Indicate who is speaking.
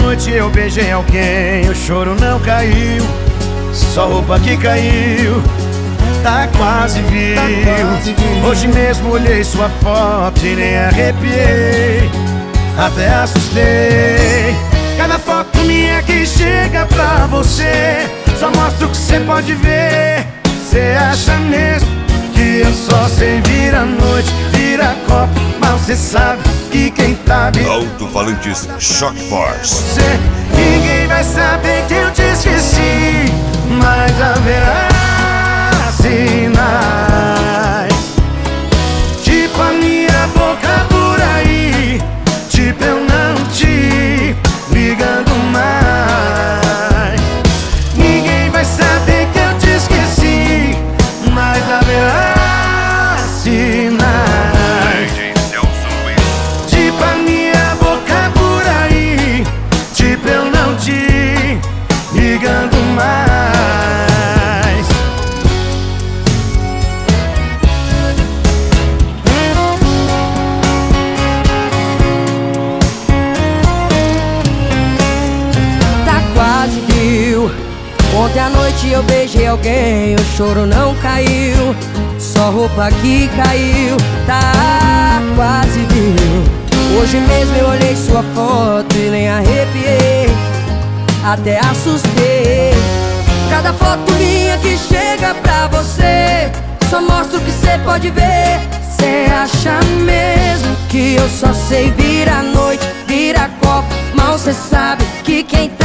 Speaker 1: noite eu beijei alguém, o choro não caiu, só roupa que caiu, tá quase viu. Hoje mesmo olhei sua foto e nem arrepiei, até assustei. Cada foto minha que chega pra você só mostra o que cê pode ver. Cê acha mesmo que eu só sei virar noite, virar copo, mas cê sabe que quem tá vivo
Speaker 2: Alto-falantes Shock Force.
Speaker 1: Ninguém vai saber que eu te esqueci, mas haverá sinais, tipo a minha boca por aí, tipo eu não te ligando mais. Ninguém vai saber que eu te esqueci, mas haverá sinais, tipo a minha boca por aí, tipo eu não te ligando mais.
Speaker 3: Tá quase viu. Ontem à noite eu beijei alguém, o choro não caiu, só roupa que caiu, tá quase viu. Hoje mesmo eu olhei sua foto e nem arrepiei, até assustei. Cada foto minha que chega pra você só mostra o que cê pode ver. Cê acha mesmo que eu só sei virar noite, virar copo, mal cê sabe que quem